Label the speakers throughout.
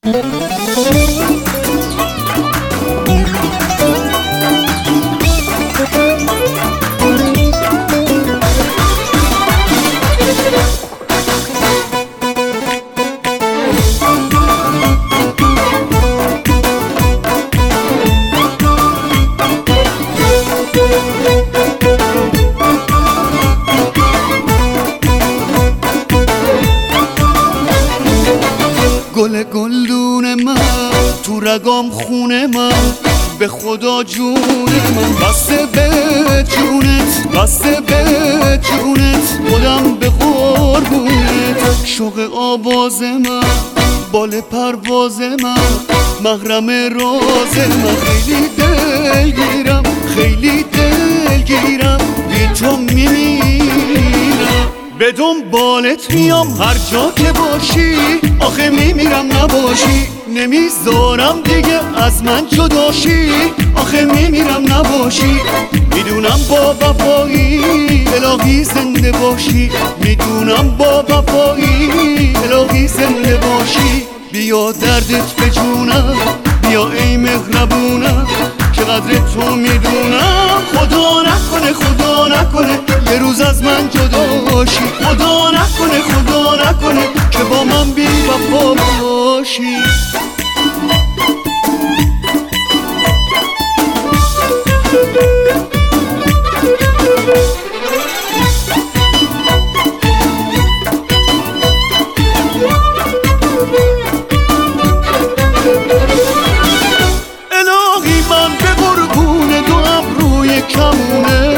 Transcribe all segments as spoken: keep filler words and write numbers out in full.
Speaker 1: گل گلدون من تو رگام خونه من، به خدا جون من بسته به جونت، بسته به جونت، خودم به قربونت. شوق آواز من، بال پرواز من، محرم راز من. خیلی دلگیرم، خیلی دلگیرم، بی تو میمیرم. به دنبالت میام هر جا که باشی، آخه میمیرم نباشی. نمیذارم دیگه از من جداشی، آخه میمیرم نباشی. میدونم با وفایی الهی زنده باشی، میدونم با وفایی الهی زنده باشی. بیا دردت به جونم، بیا ای مهربونم، چقدر تو میدونم. خدا نکنه، خدا نکنه یه روز از من جداشی. خدا نکنه، خدا نکنه که با من بی وفا باشی. الهی من به قربون دو ابروی کمونه،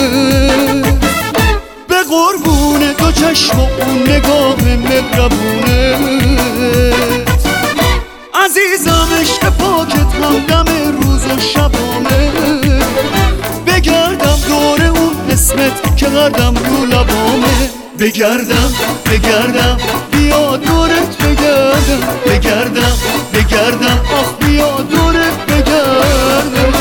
Speaker 1: به قربون دو چشم و اون نگاه مهربونه. عزیزم عشق پاکت همدم روز و شبامه، بگردم دور اون اسمت که قدم رو لبامه. بگردم بگردم بیا دورت بگردم، بگردم بگردم آخ بیا دورت بگردم.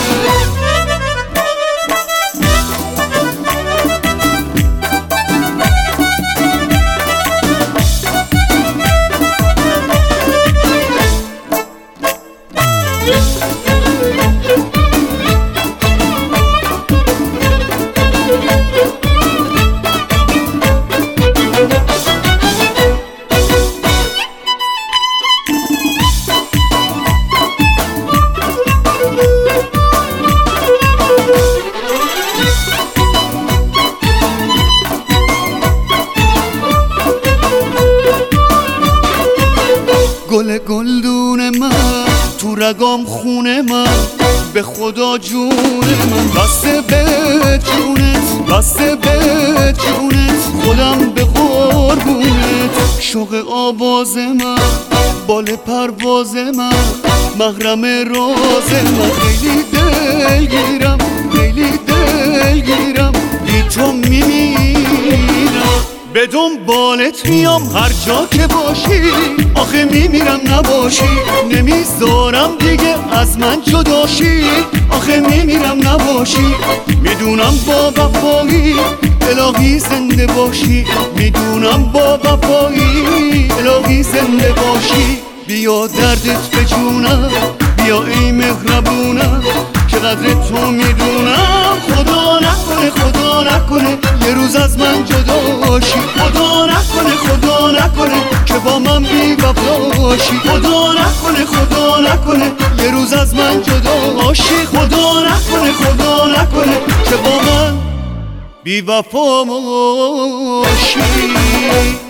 Speaker 1: گل گلدون من تو رگام خونه من، به خدا جون من بسته به جونت، بسته به جونت، خودم به قربونت. شوق آواز من، بال پرواز من، محرم راز من. خیلی دلگیرم، خیلی دلگیرم، بی تو میمیرم. به دنبالت میام هر جا که باشی، آخه میمیرم نباشی. نمیذارم دیگه از من جداشی، آخه میمیرم نباشی. میدونم با وفایی الهی زنده باشی، میدونم با وفایی الهی زنده باشی. بیا دردت به جونم، بیا ای مهربونم، چقدر تو میدونم. خدا نکنه، خدا نکنه یه روز از من جداشی. خدا نکنه، خدا نکنه که با من بی وفاشی. خدا نکنه، خدا نکنه یه روز از من جداشی. خدا نکنه، خدا نکنه که با من بی وفا باشی.